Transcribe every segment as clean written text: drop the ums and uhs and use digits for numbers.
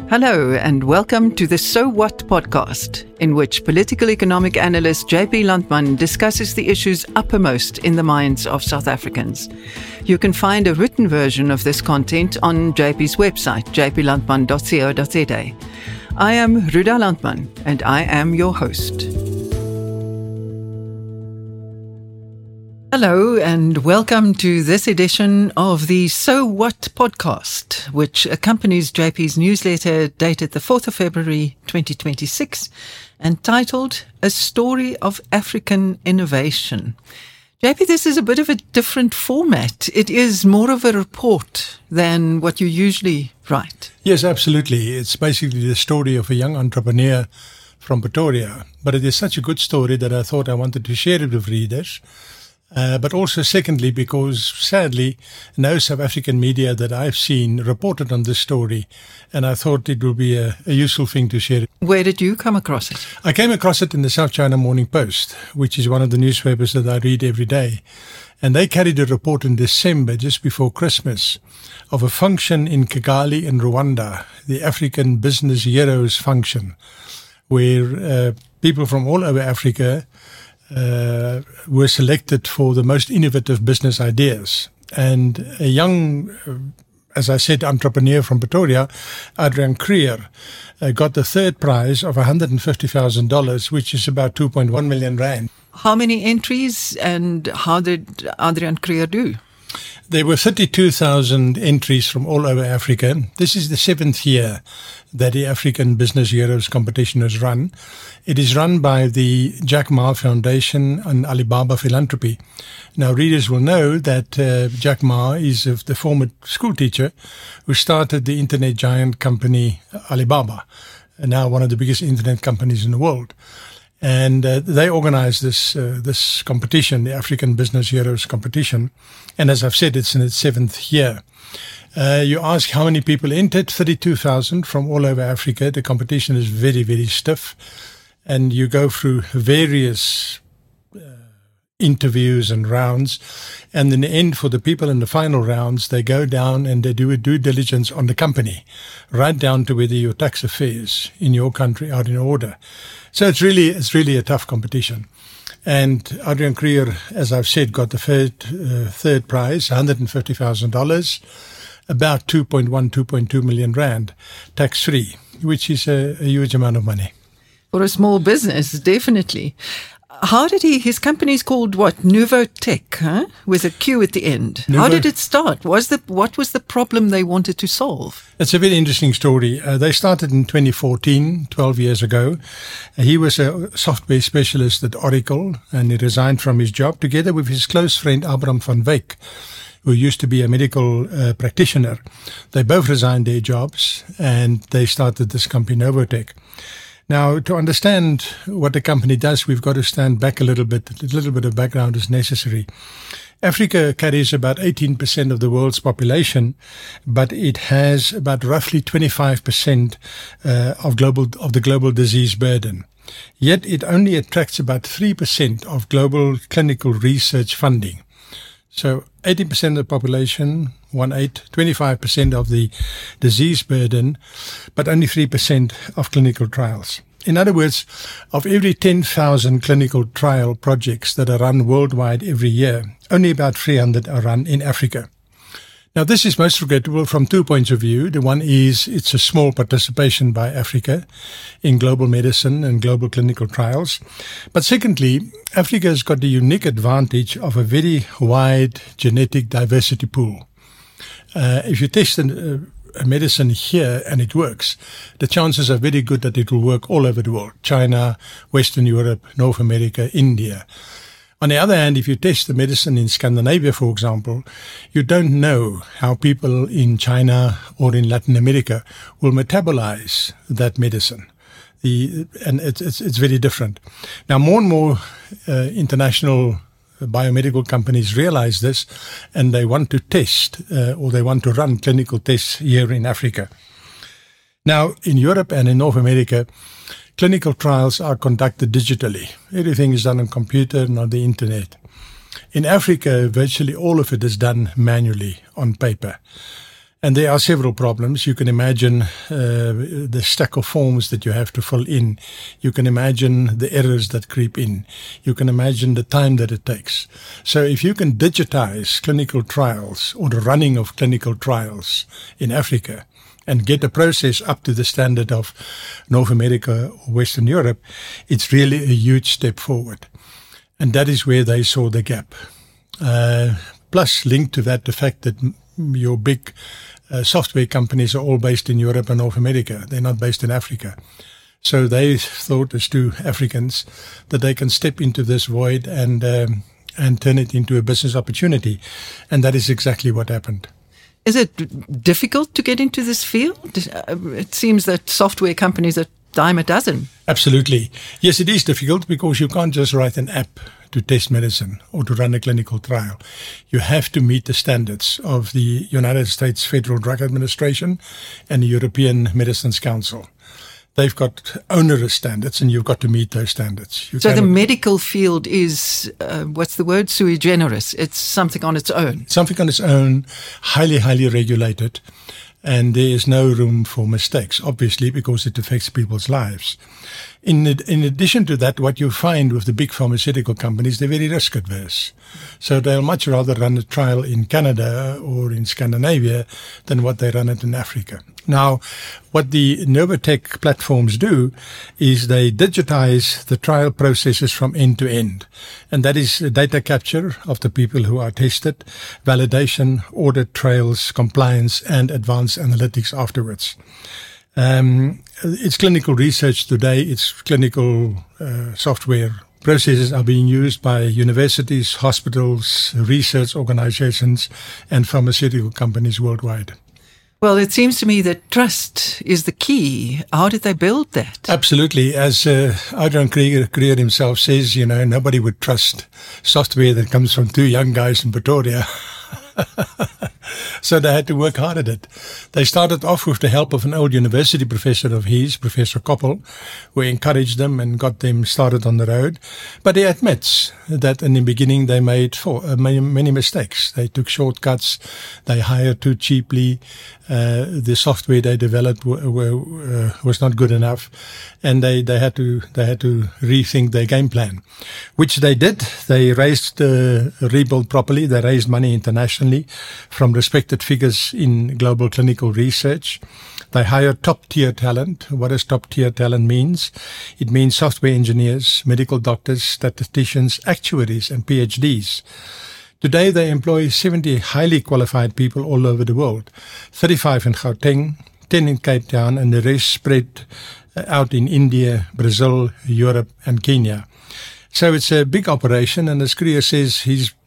Hello and welcome to the So What podcast, in which political economic analyst JP Landman discusses the issues uppermost in the minds of South Africans. You can find a written version of this content on JP's website, jplandman.co.za. I am Ruda Landman and I am your host. Hello and welcome to this edition of the So What podcast, which accompanies JP's newsletter dated the 4th of February 2026 and titled A Story of African Innovation. JP, this is a bit of a different format. It is more of a report than what you usually write. Yes, absolutely. It's basically the story of a young entrepreneur from Pretoria. But it is such a good story that I thought I wanted to share it with readers. But also secondly, because sadly, no South African media that I've seen reported on this story, and I thought it would be a useful thing to share. Where did you come across it? I came across it in the South China Morning Post, which is one of the newspapers that I read every day. And they carried a report in December, just before Christmas, of a function in Kigali in Rwanda, the African Business Heroes function, where people from all over Africa were selected for the most innovative business ideas. And a young, as I said, entrepreneur from Pretoria, Adrian Creer, got the third prize of $150,000, which is about 2.1 million rand. How many entries and how did Adrian Creer do? There were 32,000 entries from all over Africa. This is the 7th year that the African Business Heroes competition is run. It is run by the Jack Ma Foundation and Alibaba Philanthropy. Now, readers will know that Jack Ma is the former school teacher who started the internet giant company Alibaba, now one of the biggest internet companies in the world. And they organized this competition, the African Business Heroes competition. And as I've said, it's in its 7th year. You ask how many people entered, 32,000 from all over Africa. The competition is very, very stiff. And you go through various interviews and rounds. And in the end, for the people in the final rounds, they go down and they do a due diligence on the company, right down to whether your tax affairs in your country are in order. So it's really a tough competition. And Adrian Creer, as I've said, got the third prize, $150,000, about 2.2 million rand, tax-free, which is a huge amount of money. For a small business, definitely. How did his company is called what? Nouveau Tech, huh? With a Q at the end. How did it start? What was the problem they wanted to solve? It's a very interesting story. They started in 2014, 12 years ago. He was a software specialist at Oracle and he resigned from his job together with his close friend Abraham van Wyk, who used to be a medical practitioner. They both resigned their jobs and they started this company, Nouveau Tech. Now, to understand what the company does, we've got to stand back a little bit. A little bit of background is necessary. Africa carries about 18% of the world's population, but it has about roughly 25% of the global disease burden. Yet it only attracts about 3% of global clinical research funding. So 80% of the population, 25% of the disease burden, but only 3% of clinical trials. In other words, of every 10,000 clinical trial projects that are run worldwide every year, only about 300 are run in Africa. Now, this is most regrettable from 2 points of view. The one is it's a small participation by Africa in global medicine and global clinical trials. But secondly, Africa has got the unique advantage of a very wide genetic diversity pool. If you test a medicine here and it works, the chances are very good that it will work all over the world. China, Western Europe, North America, India. On the other hand, if you test the medicine in Scandinavia, for example, you don't know how people in China or in Latin America will metabolize that medicine. And it's very different. Now, more and more international biomedical companies realize this, and they want to test or they want to run clinical tests here in Africa. Now, in Europe and in North America, clinical trials are conducted digitally. Everything is done on computer and on the internet. In Africa, virtually all of it is done manually on paper. And there are several problems. You can imagine the stack of forms that you have to fill in. You can imagine the errors that creep in. You can imagine the time that it takes. So if you can digitize clinical trials or the running of clinical trials in Africa and get the process up to the standard of North America or Western Europe, it's really a huge step forward. And that is where they saw the gap. Plus, linked to that, the fact that your big software companies are all based in Europe and North America. They're not based in Africa. So they thought, as two Africans, that they can step into this void and turn it into a business opportunity. And that is exactly what happened. Is it difficult to get into this field? It seems that software companies are dime a dozen. Absolutely. Yes, it is difficult because you can't just write an app to test medicine or to run a clinical trial. You have to meet the standards of the United States Federal Drug Administration and the European Medicines Council. They've got onerous standards and you've got to meet those standards. So the medical field is, what's the word, sui generis. It's something on its own. Something on its own, highly, highly regulated. And there is no room for mistakes, obviously, because it affects people's lives. In addition to that, what you find with the big pharmaceutical companies, they're very risk adverse. So they'll much rather run a trial in Canada or in Scandinavia than what they run it in Africa. Now, what the Novotech platforms do is they digitize the trial processes from end to end. And that is data capture of the people who are tested, validation, audit trails, compliance, and advanced analytics afterwards. It's clinical research today. It's clinical software. Processes are being used by universities, hospitals, research organizations, and pharmaceutical companies worldwide. Well, it seems to me that trust is the key. How did they build that? Absolutely. As Adrian Krieger himself says, nobody would trust software that comes from two young guys in Pretoria. So they had to work hard at it. They started off with the help of an old university professor of his, Professor Koppel, who encouraged them and got them started on the road. But he admits that in the beginning they made many mistakes. They took shortcuts. They hired too cheaply. The software they developed was not good enough, and they had to rethink their game plan, which they did. They rebuilt properly. They raised money internationally from respected figures in global clinical research. They hired top-tier talent. What does top-tier talent means? It means software engineers, medical doctors, statisticians, actuaries, and PhDs. Today, they employ 70 highly qualified people all over the world, 35 in Gauteng, 10 in Cape Town, and the rest spread out in India, Brazil, Europe, and Kenya. So it's a big operation, and as Kriya says,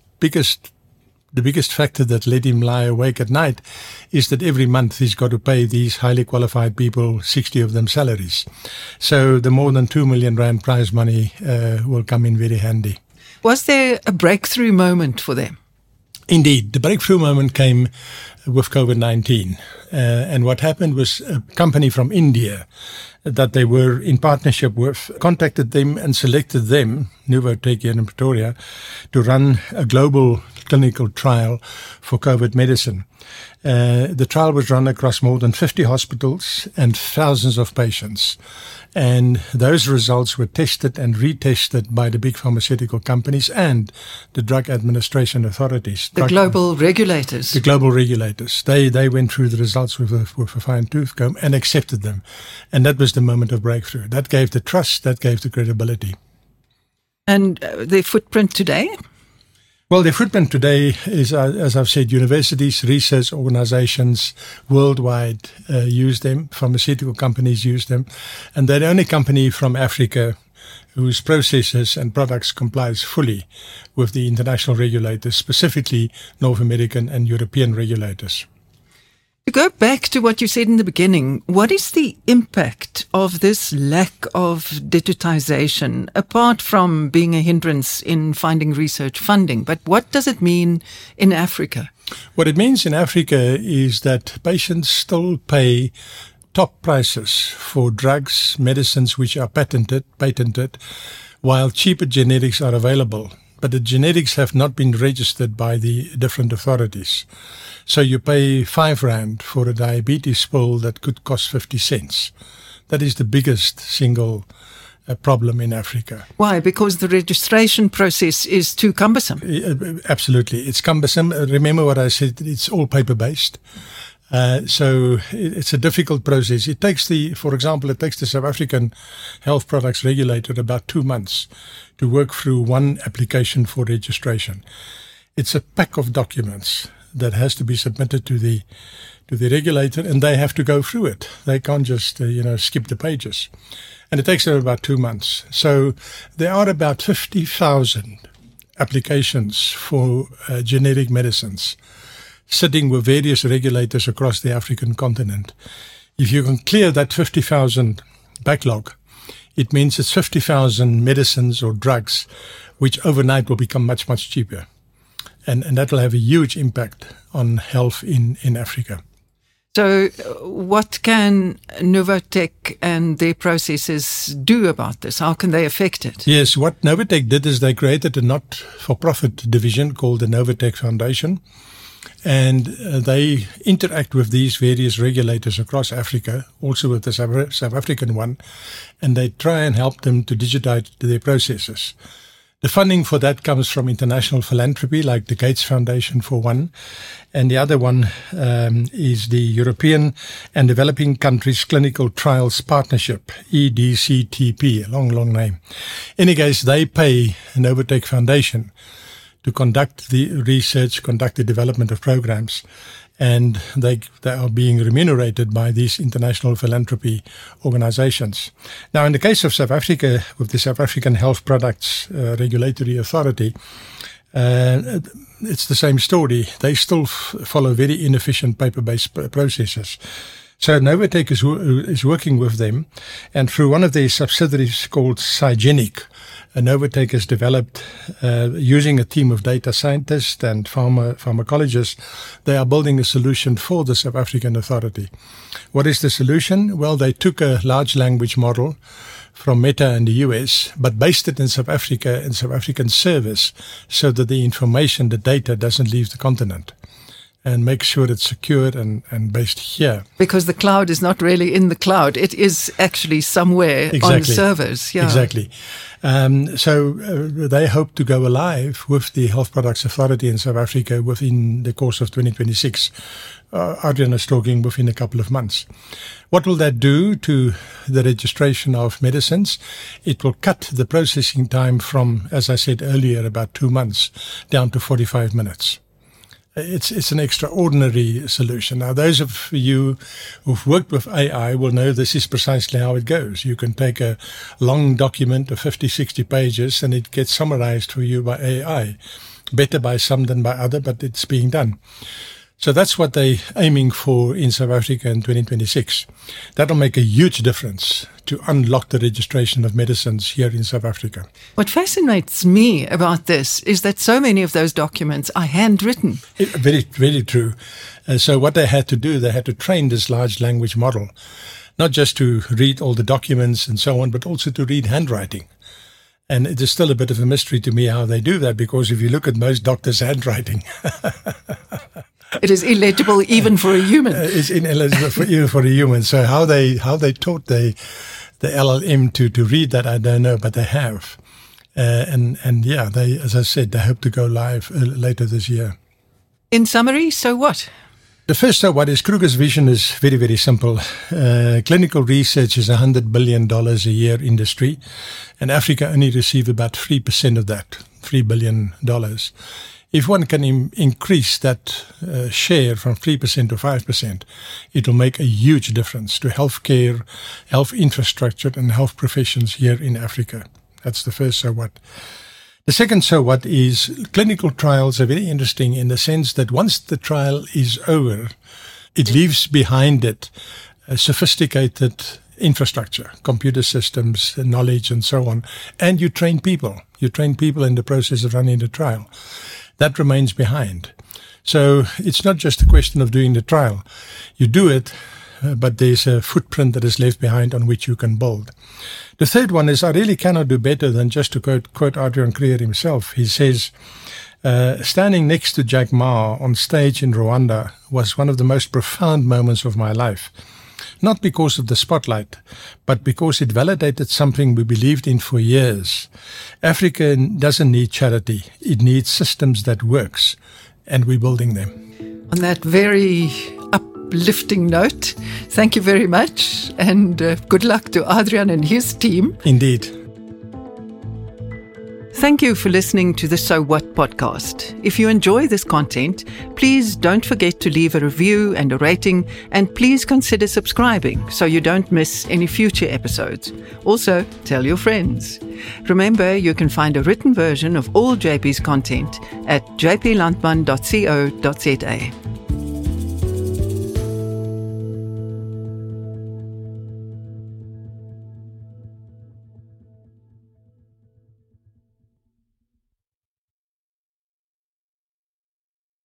the biggest factor that let him lie awake at night is that every month he's got to pay these highly qualified people, 60 of them, salaries. So the more than 2 million rand prize money will come in very handy. Was there a breakthrough moment for them? Indeed. The breakthrough moment came with COVID-19. And what happened was a company from India that they were in partnership with contacted them and selected them, Novotech here in Pretoria, to run a global clinical trial for COVID medicine. The trial was run across more than 50 hospitals and thousands of patients. And those results were tested and retested by the big pharmaceutical companies and the drug administration authorities. The global regulators. The global regulators. They went through the results with a fine-tooth comb and accepted them. And that was the moment of breakthrough. That gave the trust, that gave the credibility. And their footprint today? Well, their footprint today is, as I've said, universities, research organizations worldwide use them. Pharmaceutical companies use them. And they're the only company from Africa whose processes and products complies fully with the international regulators, specifically North American and European regulators. To go back to what you said in the beginning, what is the impact of this lack of digitization, apart from being a hindrance in finding research funding? But what does it mean in Africa? What it means in Africa is that patients still pay top prices for drugs, medicines which are patented, while cheaper generics are available. but the genetics have not been registered by the different authorities. So you pay R5 for a diabetes pill that could cost 50 cents. That is the biggest single problem in Africa. Why? Because the registration process is too cumbersome. Absolutely. It's cumbersome. Remember what I said, it's all paper-based. So it's a difficult process. It takes for example, it takes the South African Health Products Regulator about 2 months to work through one application for registration. It's a pack of documents that has to be submitted to the regulator, and they have to go through it. They can't just skip the pages. And it takes them about 2 months. So there are about 50,000 applications for genetic medicines sitting with various regulators across the African continent. If you can clear that 50,000 backlog, it means it's 50,000 medicines or drugs which overnight will become much, much cheaper. And that will have a huge impact on health in Africa. So what can Novotec and their processes do about this? How can they affect it? Yes, what Novotec did is they created a not-for-profit division called the Novotec Foundation. And they interact with these various regulators across Africa, also with the South African one, and they try and help them to digitize their processes. The funding for that comes from international philanthropy, like the Gates Foundation for one, and the other one is the European and Developing Countries Clinical Trials Partnership, EDCTP, a long, long name. In any case, they pay Novotec Foundation to conduct the research, conduct the development of programs, and they are being remunerated by these international philanthropy organizations. Now, in the case of South Africa, with the South African Health Products Regulatory Authority, it's the same story. They still follow very inefficient paper-based processes. So Novotec is working with them, and through one of their subsidiaries called Cygenic, Novotec has developed, using a team of data scientists and pharmacologists, they are building a solution for the South African authority. What is the solution? Well, they took a large language model from Meta in the US, but based it in South Africa in South African service so that the information, the data, doesn't leave the continent, and make sure it's secured and based here. Because the cloud is not really in the cloud. It is actually somewhere on servers. Yeah. Exactly. So they hope to go live with the Health Products Authority in South Africa within the course of 2026. Adrian is talking within a couple of months. What will that do to the registration of medicines? It will cut the processing time from, as I said earlier, about 2 months down to 45 minutes. It's an extraordinary solution. Now, those of you who've worked with AI will know this is precisely how it goes. You can take a long document of 50, 60 pages and it gets summarized for you by AI. Better by some than by other, but it's being done. So that's what they're aiming for in South Africa in 2026. That'll make a huge difference to unlock the registration of medicines here in South Africa. What fascinates me about this is that so many of those documents are handwritten. Very, very true. So what they had to do, they had to train this large language model, not just to read all the documents and so on, but also to read handwriting. And it is still a bit of a mystery to me how they do that, because if you look at most doctors' handwriting, it is illegible even for a human. It's ineligible even for a human. So how they taught the LLM to read that, I don't know, but they have. And yeah, they, as I said, they hope to go live later this year. In summary, so what? The first so what is Kruger's vision is very, very simple. Clinical research is $100 billion a year industry, and Africa only receives about 3% of that, $3 billion. If one can increase that share from 3% to 5%, it will make a huge difference to healthcare, health infrastructure, and health professions here in Africa. That's the first so what. The second so what is clinical trials are very interesting in the sense that once the trial is over, it leaves behind it a sophisticated infrastructure, computer systems, knowledge, and so on. And you train people. You train people in the process of running the trial. That remains behind. So it's not just a question of doing the trial. You do it, but there's a footprint that is left behind on which you can build. The third one is I really cannot do better than just to quote Adrian Krier himself. He says, standing next to Jack Ma on stage in Rwanda was one of the most profound moments of my life. Not because of the spotlight, but because it validated something we believed in for years. Africa doesn't need charity. It needs systems that works, and we're building them. On that very uplifting note, thank you very much, and good luck to Adrian and his team. Indeed. Thank you for listening to the So What podcast. If you enjoy this content, please don't forget to leave a review and a rating, and please consider subscribing so you don't miss any future episodes. Also, tell your friends. Remember, you can find a written version of all JP's content at jplandman.co.za.